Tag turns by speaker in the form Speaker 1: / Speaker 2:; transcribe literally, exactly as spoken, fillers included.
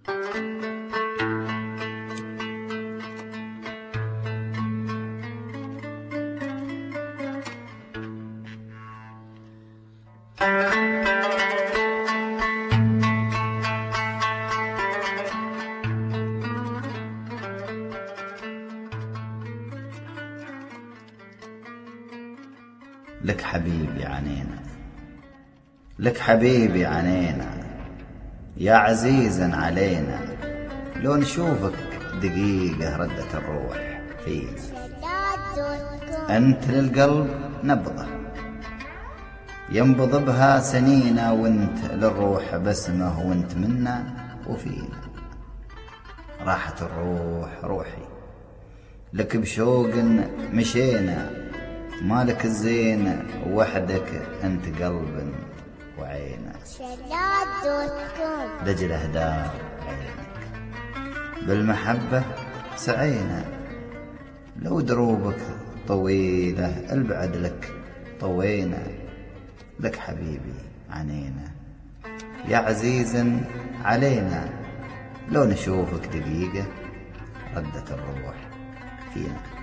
Speaker 1: لك حبيبي عنينا، لك حبيبي عنينا، يا عزيزا علينا، لو نشوفك دقيقة ردة الروح فينا. أنت للقلب نبضة ينبض بها سنينا، وانت للروح بسمة، وانت منا وفينا. راحة الروح روحي لك بشوق مشينا، مالك الزين وحدك انت قلب وعينا. لجل اهدار عينك بالمحبة سعينا، لو دروبك طويلة البعد لك طوينا. لك حبيبي عنينا، يا عزيزا علينا، لو نشوفك دقيقة ردة الروح فينا.